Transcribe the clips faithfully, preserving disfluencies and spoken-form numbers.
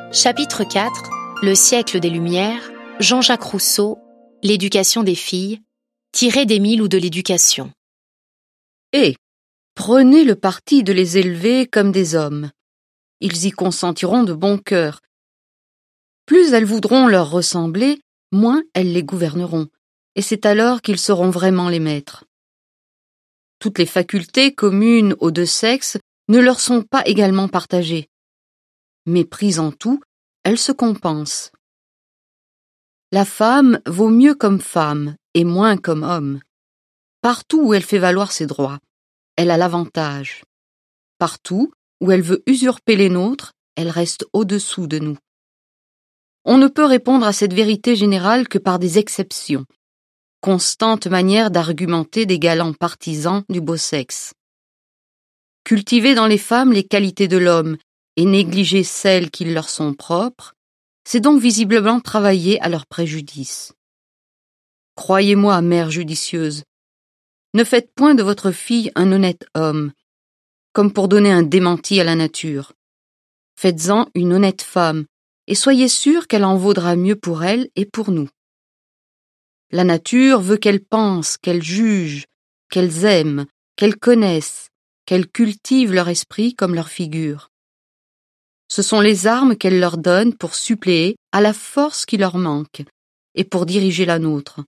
Chapitre quatre. Le siècle des Lumières, Jean-Jacques Rousseau, l'éducation des filles, tiré d'Émile ou de l'éducation. Et prenez le parti de les élever comme des hommes. Ils y consentiront de bon cœur. Plus elles voudront leur ressembler, moins elles les gouverneront, et c'est alors qu'ils seront vraiment les maîtres. Toutes les facultés communes aux deux sexes ne leur sont pas également partagées, mais prises en tout, elles se compensent. La femme vaut mieux comme femme et moins comme homme. Partout où elle fait valoir ses droits, elle a l'avantage. Partout où elle veut usurper les nôtres, elle reste au-dessous de nous. On ne peut répondre à cette vérité générale que par des exceptions, constante manière d'argumenter des galants partisans du beau sexe. Cultiver dans les femmes les qualités de l'homme et négliger celles qui leur sont propres, c'est donc visiblement travailler à leur préjudice. Croyez-moi, mère judicieuse, ne faites point de votre fille un honnête homme, comme pour donner un démenti à la nature. Faites-en une honnête femme, et soyez sûrs qu'elle en vaudra mieux pour elle et pour nous. La nature veut qu'elles pensent, qu'elles jugent, qu'elles aiment, qu'elles connaissent, qu'elles cultivent leur esprit comme leur figure. Ce sont les armes qu'elle leur donne pour suppléer à la force qui leur manque et pour diriger la nôtre.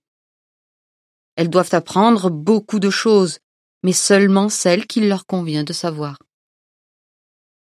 Elles doivent apprendre beaucoup de choses, mais seulement celles qu'il leur convient de savoir.